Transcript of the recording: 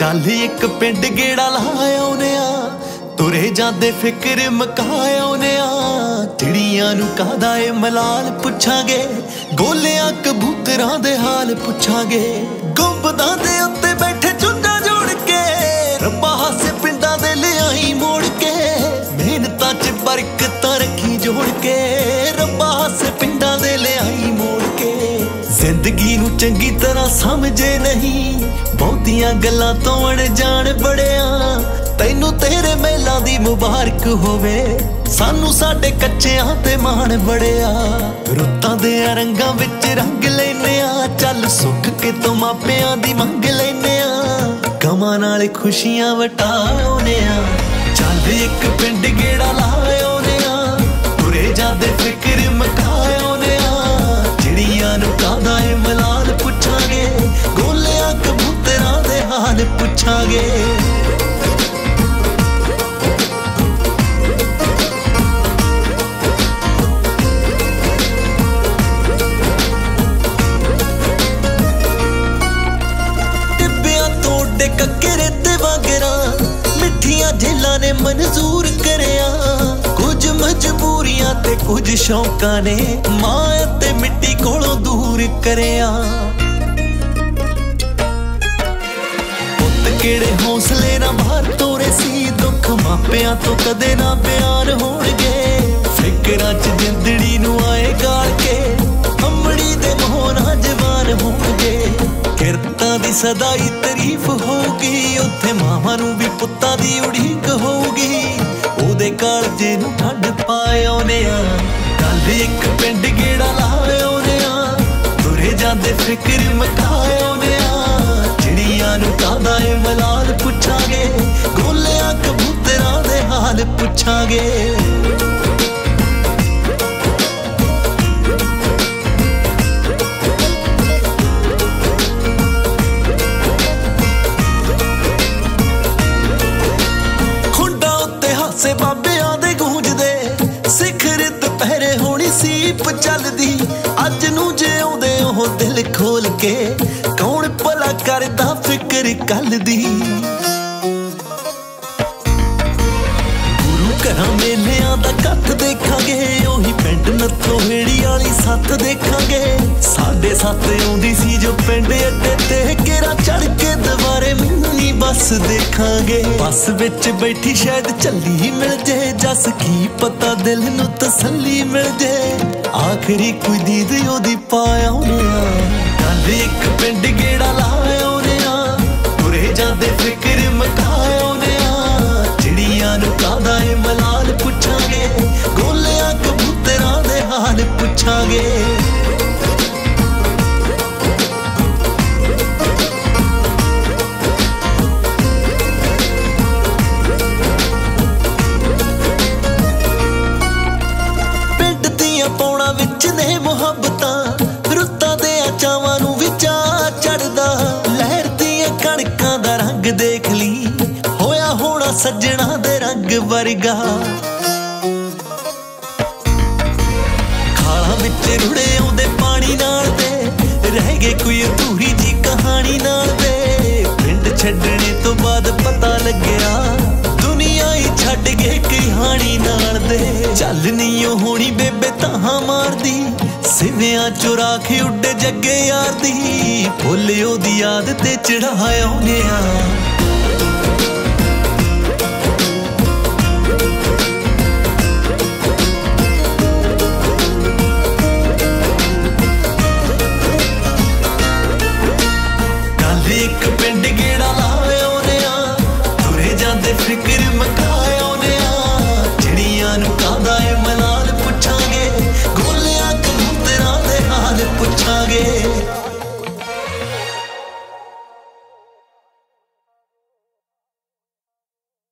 ਚੱਲ ਇੱਕ ਪਿੰਡ ਗੇੜਾ ਲਾ ਆਉਨੇ ਆ, ਤੁਰੇ ਜਾਂਦੇ ਫਿਕਰ ਮੁਕਾ ਆਉਨੇ ਆ। ਚਿੜੀਆਂ ਨੂੰ ਕਾਹਦਾ ਏ ਮਲਾਲ ਪੁੱਛਾਂਗੇ, ਗੋਲਿਆਂ ਕਬੂਤਰਾਂ ਦੇ ਹਾਲ ਪੁੱਛਾਂਗੇ। ਗੁੰਬਦਾਂ ਦੇ ਉੱਤੇ ਬੈਠੇ ਚੁੰਝਾਂ ਜੋੜ ਕੇ, ਰੱਬਾ ਹਾਸੇ ਪਿੰਡਾਂ ਦੇ ਲਿਆਈ ਮੋੜ ਕੇ। ਮਿਹਨਤਾਂ 'ਚ ਬਰਕਤਾਂ ਰੱਖੀ ਜੋੜ ਕੇ, ਰੱਬਾ ਹਾਸੇ ਪਿੰਡਾਂ ਦੇ ਲਿਆਈ ਮੋੜ ਕੇ। ਜ਼ਿੰਦਗੀ ਨੂੰ ਚੰਗੀ ਤਰ੍ਹਾਂ ਸਮਝੇ ਨਹੀਂ, ਬਹੁਤੀਆਂ ਗੱਲਾਂ ਤੋਂ ਅਣਜਾਣ ਬੜਿਆ। ਤੈਨੂੰ ਤੇਰੇ ਮੇਲਾਂ ਦੀ ਮੁਬਾਰਕ ਹੋਵੇ, ਸਾਨੂੰ ਸਾਡੇ ਕੱਚਿਆਂ ਤੇ ਮਾਣ ਬੜਿਆ। ਰੁੱਤਾਂ ਦੇ ਰੰਗਾਂ ਵਿੱਚ ਰੰਗ ਲੈਨੇ ਆ, ਚੱਲ ਸੁੱਖ ਕੇ ਤੋਂ ਮਾਪਿਆਂ ਦੀ ਮੰਗ ਲੈਨੇ ਆ। ਗਮਾਂ ਨਾਲ ਖੁਸ਼ੀਆਂ ਵਟਾਉਨੇ ਆ, ਚੱਲ ਇੱਕ ਪਿੰਡ ਗੇੜਾ ਲਾ ਆਉਨੇ ਆ। ਤੁਰੇ ਜਾਂਦੇ ਫਿਕਰ ਮੁਕਾ ਆਉਨੇ ਆ। ਚਿੜੀਆਂ ਨੂੰ ਕਾਹਦਾ ਏ ਮਲਾਲ ਪੁੱਛਾਂਗੇ, ਗੋਲਿਆਂ ਕਬੂਤਰਾਂ ਦੇ ਹਾਲ ਪੁੱਛਾਂਗੇ। ਕੱਕਰੇ ਤੇ ਵਾਂਗਰਾਂ ਮਿੱਠੀਆਂ ਜੇਲਾਂ ਨੇ ਮਨਜ਼ੂਰ ਕਰਿਆ। ਕੁਝ ਮਜਬੂਰੀਆਂ ਤੇ ਕੁਝ ਸ਼ੌਕਾਂ ਨੇ ਮਾਂ ਅਤੇ ਮਿੱਟੀ ਕੋਲੋਂ ਦੂਰ ਕਰਿਆ। ਪੁੱਤ ਕਿਹੜੇ ਹੌਸਲੇ ਨਾਲ ਬਾਹਰ ਤੋਰੇ ਸੀ, ਦੁੱਖ ਮਾਪਿਆਂ ਤੋਂ ਕਦੇ ਨਾ ਬਿਆਨ ਹੋਣਗੇ। ਫਿਕਰਾਂ 'ਚ ਜਿੰਦੜੀ ਨੂੰ ਆਏ ਗਾਲ ਕੇ, ਅੰਮੜੀ ਦੇ ਮੋਹ ਨਾਲ ਜਵਾਨ ਹੋਣਗੇ। ਕਿਰਤਾਂ ਦੀ ਸਦਾ ਹੀ ਤਾਰੀਫ ਹੋਊਗੀ, ਉੱਥੇ ਮਾਵਾਂ ਨੂੰ ਵੀ ਪੁੱਤਾਂ ਦੀ ਉਡੀਕ ਹੋਊਗੀ। ਉਹਦੇ ਕਾਲਜੇ ਨੂੰ ਠੰਡ ਪਾ ਆਉਨੇ ਆ, ਕੱਲ ਇੱਕ ਪਿੰਡ ਗੇੜਾ ਲਾ ਆਉਨੇ ਆ। ਤੁਰੇ ਜਾਂਦੇ ਫਿਕਰ ਮੁਕਾ ਆਉਨੇ ਆ। ਚਿੜੀਆਂ ਨੂੰ ਕਾਹਦਾ ਏ ਮਲਾਲ ਪੁੱਛਾਂਗੇ, ਗੋਲਿਆਂ ਕਬੂਤਰਾਂ ਦੇ ਹਾਲ ਪੁੱਛਾਂਗੇ। ਬਾਬਿਆਂ ਦੇ ਗੂੰਜਦੇ ਸਿਖਰ ਦੁਪਹਿਰੇ ਹੋਣੀ ਸੀਪ ਚੱਲਦੀ। ਅੱਜ ਨੂੰ ਜਿਉਂਦੇ ਉਹ ਦਿਲ ਖੋਲ ਕੇ, ਕੌਣ ਭਲਾ ਕਰਦਾ ਫਿਕਰ ਕੱਲ ਦੀ। ਗੁਰੂ ਘਰਾਂ ਮੇਲਿਆਂ ਦਾ ਇਕੱਠ ਦੇਖਾਂਗੇ, ਉਹੀ ਪਿੰਡ ਨੱਥੋ ਹੇੜੀ ਵਾਲੀ ਸੱਥ ਦੇਖਾਂਗੇ। ਸਾਡੇ ਸੱਤ ਆਉਂਦੀ ਸੀ ਜੋ ਪਿੰਡ ਅੱਡੇ ਤੇ, ਘੇਰਾ ਚੜ ਕੇ ਦੁਬਾਰੇ ਮਿਲਣੀ ਬੱਸ ਦੇਖਾਂਗੇ। ਬੱਸ ਵਿੱਚ ਬੈਠੀ ਸ਼ਾਇਦ ਝੱਲੀ ਮਿਲ ਜੇ, ਜਸ ਕੀ ਪਤਾ ਦਿਲ ਨੂੰ ਤਸੱਲੀ ਮਿਲ ਜੇ। ਆਖਰੀ ਕੋਈ ਦੀਦ ਉਹਦੀ ਪਾ ਆਉਨੇ ਆ, ਕੱਲ ਇੱਕ ਪਿੰਡ ਗੇੜਾ ਲਾ ਆਉਨੇ ਆ। ਤੁਰੇ ਜਾਂਦੇ ਫਿਕਰ ਮੁਕਾ ਆਉਨੇ ਆ। ਚਿੜੀਆਂ ਨੂੰ ਕਾਹਦਾ ਏ ਮਲਾਲ ਪੁੱਛਾਂਗੇ, ਗੋਲਿਆਂ ਕਬੂਤਰਾਂ ਦੇ ਹਾਲ ਪੁੱਛਾਂਗੇ। ਪੌਣਾ ਵਿੱਚ ਨੇ ਮੁਹੱਬਤਾਂ, ਰੁੱਤਾਂ ਦੇ ਚਾਵਾਂ ਨੂੰ ਵਿਚਾ ਚੜਦਾ। ਲਹਿਰ ਦੀਆਂ ਕਣਕਾਂ ਦਾ ਰੰਗ ਦੇਖ ਲਈ, ਹੋਇਆ ਹੋਣਾ ਸੱਜਣਾ ਦੇ ਰੰਗ ਵਰਗਾ। ਖਾਲਾਂ ਵਿੱਚ ਰੁੜੇ ਆਉਂਦੇ ਪਾਣੀ ਨਾਲ ਦੇ, ਰਹਿ ਗਏ ਕੋਈ ਅਧੂਰੀ ਜੀ ਕਹਾਣੀ ਨਾਲ ਦੇ। ਪਿੰਡ ਛੱਡਣੇ ਤੋਂ ਬਾਅਦ ਪਤਾ ਲੱਗਿਆ, ਦੁਨੀਆ ਹੀ ਛੱਡ ਗਏ ਕਹਾਣੀ ਨਾਲ ਦੇ। ਚੱਲ ਨੀ ਉਹ ਹੋਣੀ ਬੇਬੇ ਤਾਹਾਂ ਮਾਰਦੀ, ਸਿਵਿਆਂ ਚੋਂ ਰਾਖ ਉੱਡੇ ਜੱਗੇ ਯਾਰ ਦੀ। ਭੁੱਲ ਉਹਦੀ ਯਾਦ ਤੇ ਚੜਾ ਆਉਨੇ ਆ,